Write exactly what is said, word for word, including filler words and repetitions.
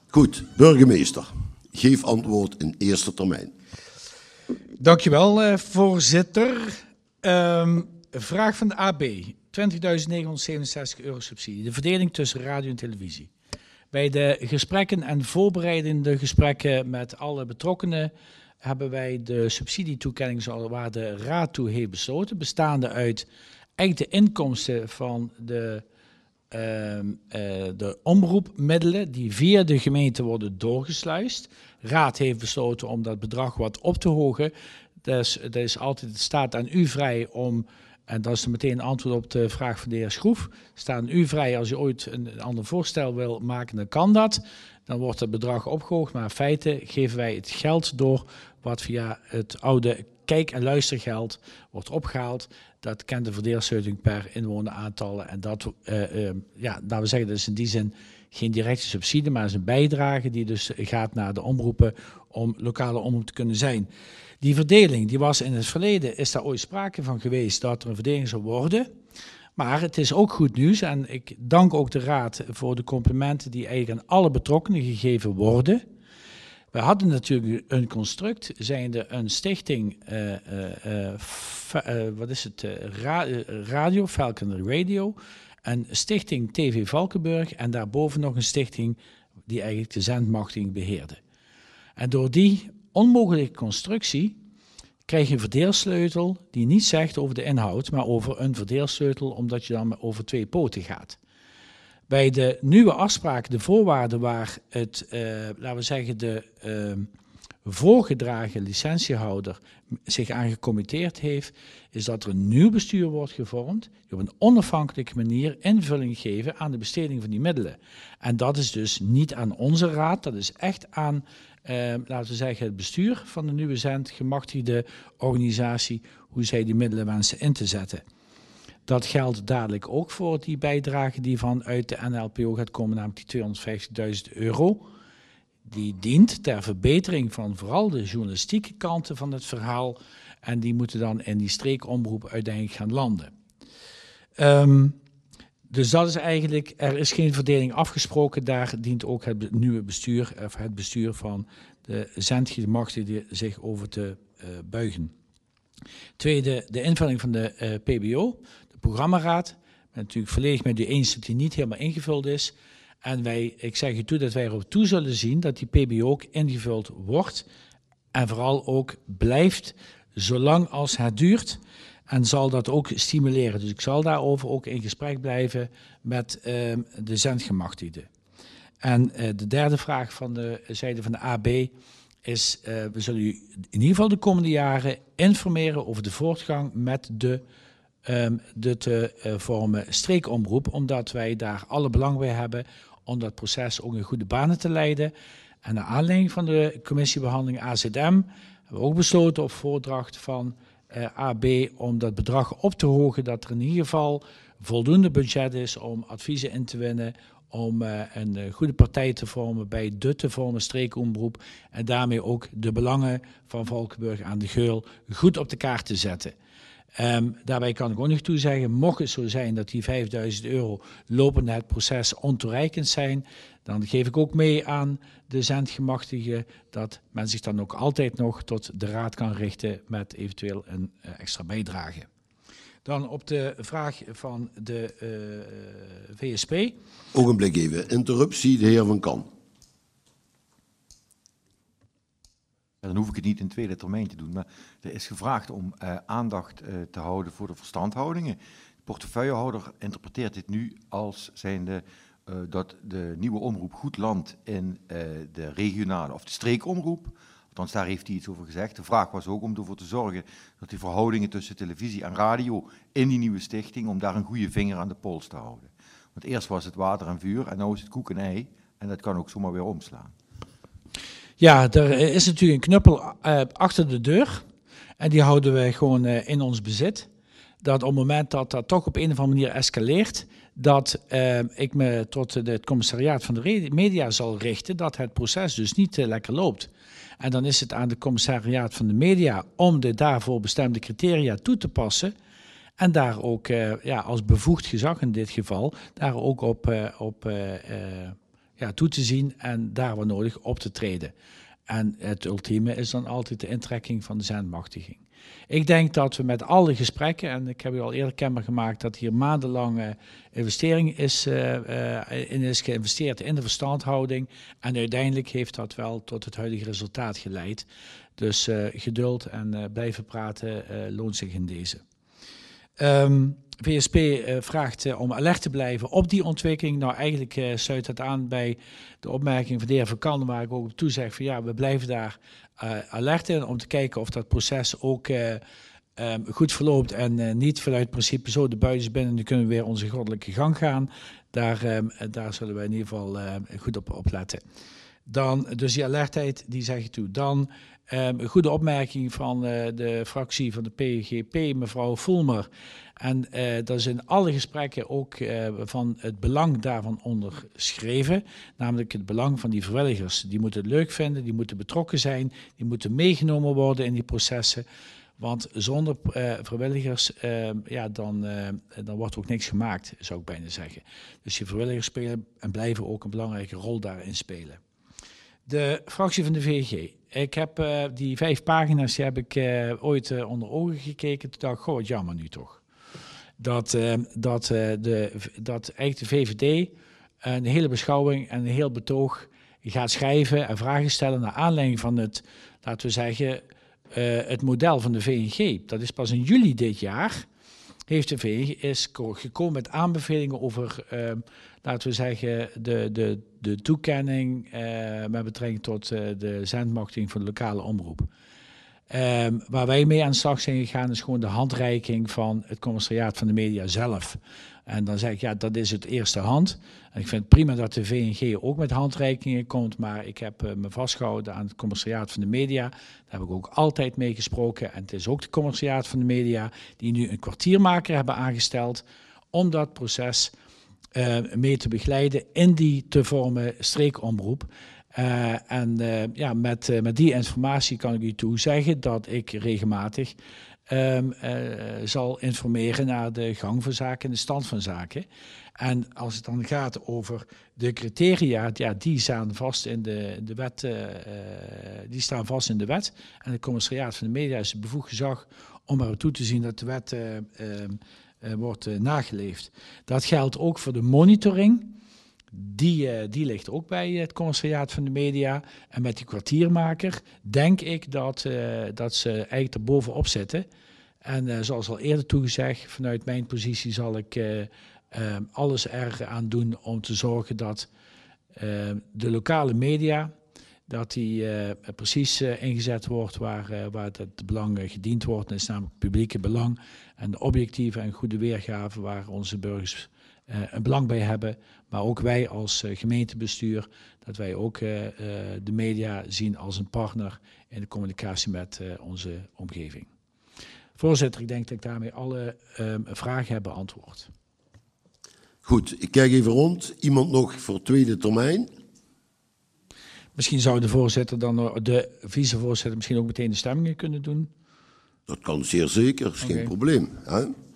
Goed, burgemeester, geef antwoord in eerste termijn. Dankjewel, uh, voorzitter. Um, vraag van de A B. twintigduizend negenhonderdzevenenzestig euro subsidie. De verdeling tussen radio en televisie. Bij de gesprekken en voorbereidende gesprekken met alle betrokkenen hebben wij de subsidietoekenning zoals waar de raad toe heeft besloten, bestaande uit eigenlijk de inkomsten van de, uh, uh, de omroepmiddelen die via de gemeente worden doorgesluist. De raad heeft besloten om dat bedrag wat op te hogen. Dus dat is altijd, het staat aan u vrij om, en dat is meteen een antwoord op de vraag van de heer Schroef, het staat aan u vrij als u ooit een ander voorstel wil maken, dan kan dat. Dan wordt het bedrag opgehoogd, maar in feite geven wij het geld door wat via het oude kijk- en luistergeld wordt opgehaald. Dat kent de verdeelsleuting per inwoneraantallen. En dat, uh, uh, ja, laten we zeggen, dat is in die zin geen directe subsidie, maar is een bijdrage die dus gaat naar de omroepen om lokale omroep te kunnen zijn. Die verdeling, die was in het verleden, is daar ooit sprake van geweest dat er een verdeling zou worden. Maar het is ook goed nieuws en ik dank ook de raad voor de complimenten die eigenlijk aan alle betrokkenen gegeven worden. We hadden natuurlijk een construct, zijnde een stichting, uh, uh, uh, uh, wat is het, uh, ra radio, Falcon Radio, een stichting T V Valkenburg en daarboven nog een stichting die eigenlijk de zendmachtiging beheerde. En door die onmogelijke constructie krijg je een verdeelsleutel die niet zegt over de inhoud, maar over een verdeelsleutel, omdat je dan over twee poten gaat. Bij de nieuwe afspraken, de voorwaarden waar het, uh, laten we zeggen, de uh, voorgedragen licentiehouder zich aan gecommitteerd heeft, is dat er een nieuw bestuur wordt gevormd, die op een onafhankelijke manier invulling geven aan de besteding van die middelen. En dat is dus niet aan onze raad, dat is echt aan, uh, laten we zeggen, het bestuur van de nieuwe zendgemachtigde organisatie, hoe zij die middelen wensen in te zetten. Dat geldt dadelijk ook voor die bijdrage die vanuit de N L P O gaat komen, namelijk die tweehonderdvijftigduizend euro. Die dient ter verbetering van vooral de journalistieke kanten van het verhaal. En die moeten dan in die streekomroep uiteindelijk gaan landen. Um, dus dat is eigenlijk, er is geen verdeling afgesproken. Daar dient ook het nieuwe bestuur, of het bestuur van de zendgemachtigden zich over te uh, buigen. Tweede, de invulling van de uh, P B O. Programmaraad. Ik ben natuurlijk volledig met u eens dat die niet helemaal ingevuld is. En wij, ik zeg u toe dat wij erop toe zullen zien dat die P B O ook ingevuld wordt. En vooral ook blijft, zolang als het duurt. En zal dat ook stimuleren. Dus ik zal daarover ook in gesprek blijven met uh, de zendgemachtigden. En uh, de derde vraag van de zijde van de A B is, uh, we zullen u in ieder geval de komende jaren informeren over de voortgang met de Um, de te uh, vormen streekomroep, omdat wij daar alle belang bij hebben om dat proces ook in goede banen te leiden. En naar aanleiding van de commissiebehandeling A Z M hebben we ook besloten op voordracht van uh, A B om dat bedrag op te hogen, dat er in ieder geval voldoende budget is om adviezen in te winnen, om uh, een uh, goede partij te vormen bij de te vormen streekomroep en daarmee ook de belangen van Valkenburg aan de Geul goed op de kaart te zetten. Um, daarbij kan ik ook nog toezeggen, mocht het zo zijn dat die vijfduizend euro lopend het proces ontoereikend zijn, dan geef ik ook mee aan de zendgemachtigen dat men zich dan ook altijd nog tot de raad kan richten met eventueel een uh, extra bijdrage. Dan op de vraag van de uh, V S P. Ogenblik even, interruptie, de heer Van Kan. Dan hoef ik het niet in tweede termijn te doen, maar er is gevraagd om uh, aandacht uh, te houden voor de verstandhoudingen. De portefeuillehouder interpreteert dit nu als zijnde uh, dat de nieuwe omroep goed landt in uh, de regionale of de streekomroep. Althans, daar heeft hij iets over gezegd. De vraag was ook om ervoor te zorgen dat die verhoudingen tussen televisie en radio in die nieuwe stichting, om daar een goede vinger aan de pols te houden. Want eerst was het water en vuur en nu is het koek en ei en dat kan ook zomaar weer omslaan. Ja, er is natuurlijk een knuppel uh, achter de deur en die houden wij gewoon uh, in ons bezit. Dat op het moment dat dat toch op een of andere manier escaleert, dat uh, ik me tot het commissariaat van de media zal richten, dat het proces dus niet uh, lekker loopt. En dan is het aan het commissariaat van de media om de daarvoor bestemde criteria toe te passen en daar ook uh, ja, als bevoegd gezag in dit geval, daar ook op, uh, op uh, uh, ja, toe te zien en daar waar nodig op te treden. En het ultieme is dan altijd de intrekking van de zendmachtiging. Ik denk dat we met alle gesprekken, en ik heb u al eerder kenbaar gemaakt dat hier maandenlange investering is, uh, uh, in is geïnvesteerd in de verstandhouding. En uiteindelijk heeft dat wel tot het huidige resultaat geleid. Dus uh, geduld en uh, blijven praten uh, loont zich in deze. Um, V S P uh, vraagt uh, om alert te blijven op die ontwikkeling. Nou, eigenlijk uh, sluit het aan bij de opmerking van de heer Van Kan, waar ik ook op toe zeg van ja, we blijven daar uh, alert in om te kijken of dat proces ook uh, um, goed verloopt en uh, niet vanuit principe zo de buis binnen, dan kunnen we weer onze goddelijke gang gaan. Daar, um, daar zullen we in ieder geval uh, goed op, op letten. Dan, dus die alertheid, die zeg ik toe. Dan um, een goede opmerking van uh, de fractie van de P G P, mevrouw Voelmer. En uh, dat is in alle gesprekken ook uh, van het belang daarvan onderschreven. Namelijk het belang van die vrijwilligers. Die moeten het leuk vinden, die moeten betrokken zijn, die moeten meegenomen worden in die processen. Want zonder uh, vrijwilligers, uh, ja, dan, uh, dan wordt er ook niks gemaakt, zou ik bijna zeggen. Dus die vrijwilligers spelen en blijven ook een belangrijke rol daarin spelen. De fractie van de V G. Ik heb uh, die vijf pagina's die heb ik uh, ooit uh, onder ogen gekeken. Toen dacht ik, goh, wat jammer nu toch. Dat, uh, dat, uh, de, dat eigenlijk de V V D een hele beschouwing en een heel betoog gaat schrijven en vragen stellen naar aanleiding van het, laten we zeggen, uh, het model van de V N G. Dat is pas in juli dit jaar. Heeft de V N G is gekomen met aanbevelingen over, uh, laten we zeggen, de, de, de toekenning uh, met betrekking tot uh, de zendmachtiging van de lokale omroep. Um, waar wij mee aan de slag zijn gegaan is gewoon de handreiking van het commissariaat van de media zelf. En dan zeg ik, ja, dat is het eerste hand. En ik vind het prima dat de V N G ook met handreikingen komt, maar ik heb uh, me vastgehouden aan het commissariaat van de media. Daar heb ik ook altijd mee gesproken. En het is ook de commissariaat van de media die nu een kwartiermaker hebben aangesteld om dat proces uh, mee te begeleiden in die te vormen streekomroep. Uh, en uh, ja, met, uh, met die informatie kan ik u toe zeggen dat ik regelmatig um, uh, zal informeren naar de gang van zaken en de stand van zaken. En als het dan gaat over de criteria, ja, die staan vast in de, de wet. Uh, die staan vast in de wet. En het commissariaat van de media is het bevoegd gezag om er toe te zien dat de wet uh, uh, uh, wordt uh, nageleefd. Dat geldt ook voor de monitoring. Die, uh, die ligt ook bij het commissariaat van de media. En met die kwartiermaker denk ik dat, uh, dat ze eigenlijk er bovenop zitten. En uh, zoals al eerder toegezegd, vanuit mijn positie zal ik uh, uh, alles er aan doen om te zorgen dat uh, de lokale media, dat die uh, precies uh, ingezet wordt waar, uh, waar het belang uh, gediend wordt. Dat is namelijk het publieke belang en de objectieve en goede weergave waar onze burgers Uh, een belang bij hebben, maar ook wij als uh, gemeentebestuur, dat wij ook uh, uh, de media zien als een partner in de communicatie met uh, onze omgeving. Voorzitter, ik denk dat ik daarmee alle uh, vragen heb beantwoord. Goed, ik kijk even rond. Iemand nog voor tweede termijn? Misschien zou de voorzitter dan, de vicevoorzitter misschien ook meteen de stemmingen kunnen doen? Dat kan zeer zeker, dat is Okay. geen probleem. Hè?